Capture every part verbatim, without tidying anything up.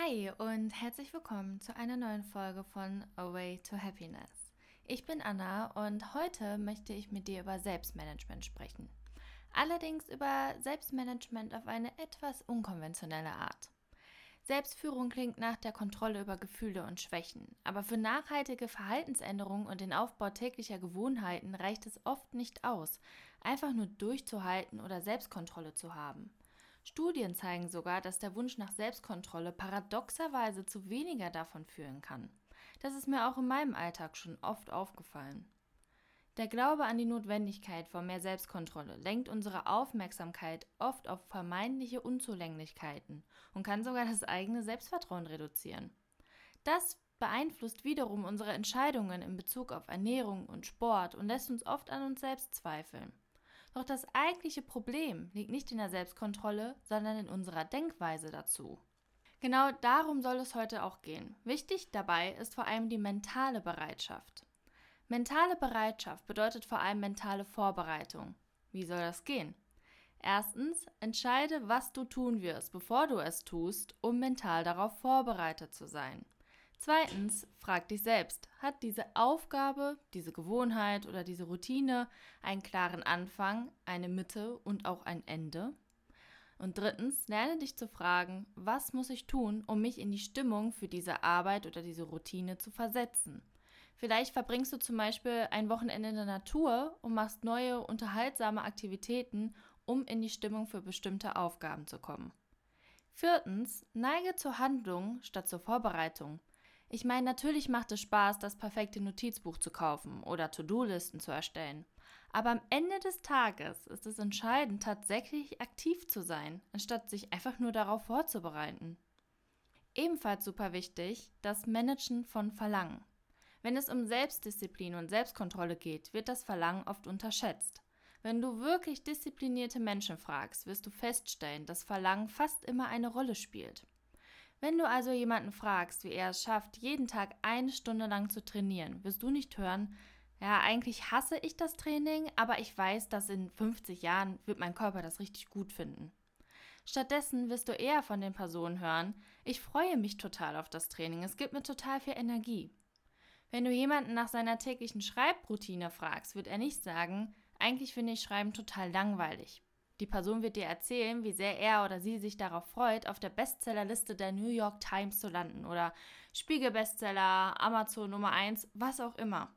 Hi und herzlich willkommen zu einer neuen Folge von A Way to Happiness. Ich bin Anna und heute möchte ich mit dir über Selbstmanagement sprechen. Allerdings über Selbstmanagement auf eine etwas unkonventionelle Art. Selbstführung klingt nach der Kontrolle über Gefühle und Schwächen, aber für nachhaltige Verhaltensänderungen und den Aufbau täglicher Gewohnheiten reicht es oft nicht aus, einfach nur durchzuhalten oder Selbstkontrolle zu haben. Studien zeigen sogar, dass der Wunsch nach Selbstkontrolle paradoxerweise zu weniger davon führen kann. Das ist mir auch in meinem Alltag schon oft aufgefallen. Der Glaube an die Notwendigkeit von mehr Selbstkontrolle lenkt unsere Aufmerksamkeit oft auf vermeintliche Unzulänglichkeiten und kann sogar das eigene Selbstvertrauen reduzieren. Das beeinflusst wiederum unsere Entscheidungen in Bezug auf Ernährung und Sport und lässt uns oft an uns selbst zweifeln. Doch das eigentliche Problem liegt nicht in der Selbstkontrolle, sondern in unserer Denkweise dazu. Genau darum soll es heute auch gehen. Wichtig dabei ist vor allem die mentale Bereitschaft. Mentale Bereitschaft bedeutet vor allem mentale Vorbereitung. Wie soll das gehen? Erstens, entscheide, was du tun wirst, bevor du es tust, um mental darauf vorbereitet zu sein. Zweitens, frag dich selbst, hat diese Aufgabe, diese Gewohnheit oder diese Routine einen klaren Anfang, eine Mitte und auch ein Ende? Und drittens, lerne dich zu fragen, was muss ich tun, um mich in die Stimmung für diese Arbeit oder diese Routine zu versetzen? Vielleicht verbringst du zum Beispiel ein Wochenende in der Natur und machst neue, unterhaltsame Aktivitäten, um in die Stimmung für bestimmte Aufgaben zu kommen. Viertens, neige zur Handlung statt zur Vorbereitung. Ich meine, natürlich macht es Spaß, das perfekte Notizbuch zu kaufen oder To-Do-Listen zu erstellen. Aber am Ende des Tages ist es entscheidend, tatsächlich aktiv zu sein, anstatt sich einfach nur darauf vorzubereiten. Ebenfalls super wichtig, das Managen von Verlangen. Wenn es um Selbstdisziplin und Selbstkontrolle geht, wird das Verlangen oft unterschätzt. Wenn du wirklich disziplinierte Menschen fragst, wirst du feststellen, dass Verlangen fast immer eine Rolle spielt. Wenn du also jemanden fragst, wie er es schafft, jeden Tag eine Stunde lang zu trainieren, wirst du nicht hören, ja, eigentlich hasse ich das Training, aber ich weiß, dass in fünfzig Jahren wird mein Körper das richtig gut finden. Stattdessen wirst du eher von den Personen hören, ich freue mich total auf das Training, es gibt mir total viel Energie. Wenn du jemanden nach seiner täglichen Schreibroutine fragst, wird er nicht sagen, eigentlich finde ich Schreiben total langweilig. Die Person wird dir erzählen, wie sehr er oder sie sich darauf freut, auf der Bestsellerliste der New York Times zu landen oder Spiegel-Bestseller, Amazon Nummer eins, was auch immer.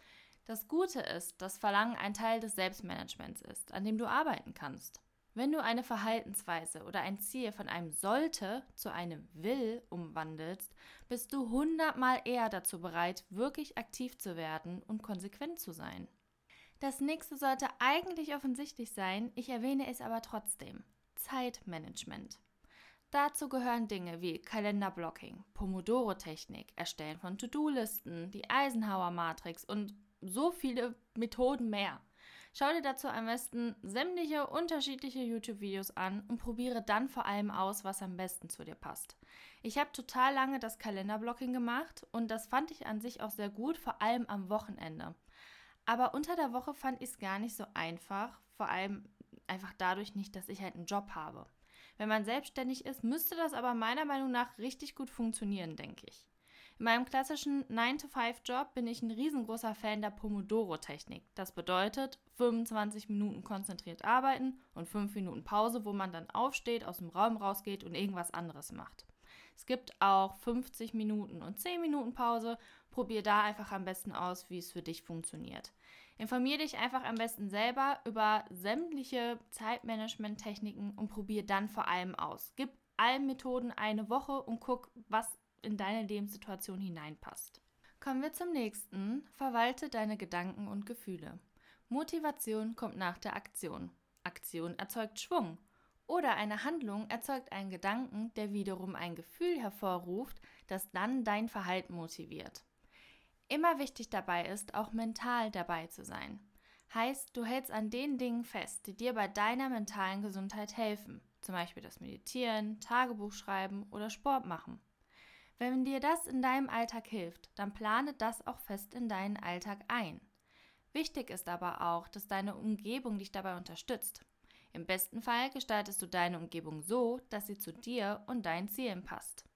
Das Gute ist, dass Verlangen ein Teil des Selbstmanagements ist, an dem du arbeiten kannst. Wenn du eine Verhaltensweise oder ein Ziel von einem sollte zu einem will umwandelst, bist du hundertmal eher dazu bereit, wirklich aktiv zu werden und konsequent zu sein. Das nächste sollte eigentlich offensichtlich sein, ich erwähne es aber trotzdem. Zeitmanagement. Dazu gehören Dinge wie Kalenderblocking, Pomodoro-Technik, Erstellen von To-Do-Listen, die Eisenhower-Matrix und so viele Methoden mehr. Schau dir dazu am besten sämtliche unterschiedliche YouTube-Videos an und probiere dann vor allem aus, was am besten zu dir passt. Ich habe total lange das Kalenderblocking gemacht und das fand ich an sich auch sehr gut, vor allem am Wochenende. Aber unter der Woche fand ich es gar nicht so einfach, vor allem einfach dadurch nicht, dass ich halt einen Job habe. Wenn man selbstständig ist, müsste das aber meiner Meinung nach richtig gut funktionieren, denke ich. In meinem klassischen nine to five Job bin ich ein riesengroßer Fan der Pomodoro-Technik. Das bedeutet fünfundzwanzig Minuten konzentriert arbeiten und fünf Minuten Pause, wo man dann aufsteht, aus dem Raum rausgeht und irgendwas anderes macht. Es gibt auch fünfzig Minuten und zehn Minuten Pause. Probier da einfach am besten aus, wie es für dich funktioniert. Informier dich einfach am besten selber über sämtliche Zeitmanagement-Techniken und probier dann vor allem aus. Gib allen Methoden eine Woche und guck, was in deine Lebenssituation hineinpasst. Kommen wir zum nächsten. Verwalte deine Gedanken und Gefühle. Motivation kommt nach der Aktion. Aktion erzeugt Schwung. Oder eine Handlung erzeugt einen Gedanken, der wiederum ein Gefühl hervorruft, das dann dein Verhalten motiviert. Immer wichtig dabei ist, auch mental dabei zu sein. Heißt, du hältst an den Dingen fest, die dir bei deiner mentalen Gesundheit helfen. Zum Beispiel das Meditieren, Tagebuch schreiben oder Sport machen. Wenn dir das in deinem Alltag hilft, dann plane das auch fest in deinen Alltag ein. Wichtig ist aber auch, dass deine Umgebung dich dabei unterstützt. Im besten Fall gestaltest du deine Umgebung so, dass sie zu dir und deinen Zielen passt.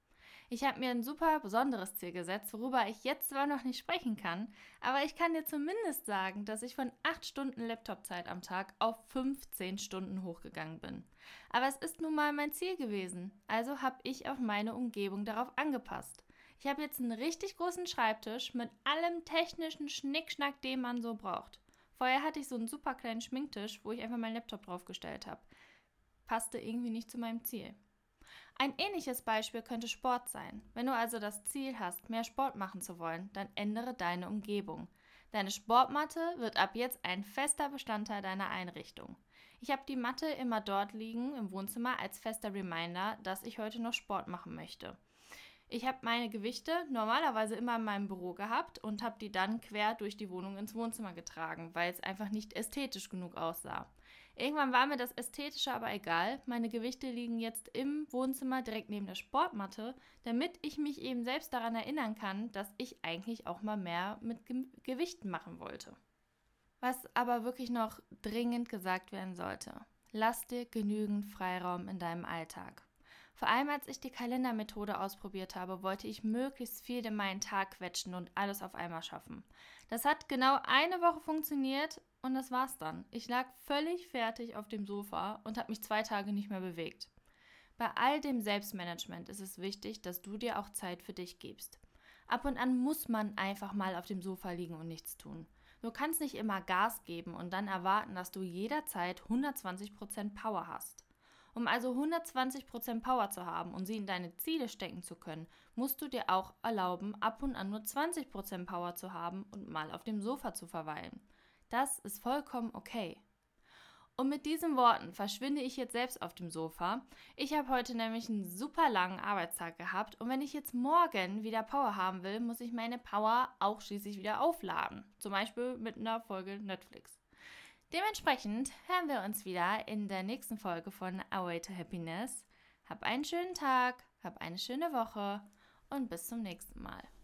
Ich habe mir ein super besonderes Ziel gesetzt, worüber ich jetzt zwar noch nicht sprechen kann, aber ich kann dir zumindest sagen, dass ich von acht Stunden Laptopzeit am Tag auf fünfzehn Stunden hochgegangen bin. Aber es ist nun mal mein Ziel gewesen, also habe ich auch meine Umgebung darauf angepasst. Ich habe jetzt einen richtig großen Schreibtisch mit allem technischen Schnickschnack, den man so braucht. Vorher hatte ich so einen super kleinen Schminktisch, wo ich einfach meinen Laptop draufgestellt habe. Passte irgendwie nicht zu meinem Ziel. Ein ähnliches Beispiel könnte Sport sein. Wenn du also das Ziel hast, mehr Sport machen zu wollen, dann ändere deine Umgebung. Deine Sportmatte wird ab jetzt ein fester Bestandteil deiner Einrichtung. Ich habe die Matte immer dort liegen im Wohnzimmer als fester Reminder, dass ich heute noch Sport machen möchte. Ich habe meine Gewichte normalerweise immer in meinem Büro gehabt und habe die dann quer durch die Wohnung ins Wohnzimmer getragen, weil es einfach nicht ästhetisch genug aussah. Irgendwann war mir das Ästhetische aber egal. Meine Gewichte liegen jetzt im Wohnzimmer direkt neben der Sportmatte, damit ich mich eben selbst daran erinnern kann, dass ich eigentlich auch mal mehr mit Ge- Gewichten machen wollte. Was aber wirklich noch dringend gesagt werden sollte: Lass dir genügend Freiraum in deinem Alltag. Vor allem als ich die Kalendermethode ausprobiert habe, wollte ich möglichst viel in meinen Tag quetschen und alles auf einmal schaffen. Das hat genau eine Woche funktioniert und das war's dann. Ich lag völlig fertig auf dem Sofa und habe mich zwei Tage nicht mehr bewegt. Bei all dem Selbstmanagement ist es wichtig, dass du dir auch Zeit für dich gibst. Ab und an muss man einfach mal auf dem Sofa liegen und nichts tun. Du kannst nicht immer Gas geben und dann erwarten, dass du jederzeit hundertzwanzig Prozent Power hast. Um also hundertzwanzig Prozent Power zu haben und sie in deine Ziele stecken zu können, musst du dir auch erlauben, ab und an nur zwanzig Prozent Power zu haben und mal auf dem Sofa zu verweilen. Das ist vollkommen okay. Und mit diesen Worten verschwinde ich jetzt selbst auf dem Sofa. Ich habe heute nämlich einen super langen Arbeitstag gehabt und wenn ich jetzt morgen wieder Power haben will, muss ich meine Power auch schließlich wieder aufladen. Zum Beispiel mit einer Folge Netflix. Dementsprechend hören wir uns wieder in der nächsten Folge von Our Way to Happiness. Hab einen schönen Tag, hab eine schöne Woche und bis zum nächsten Mal.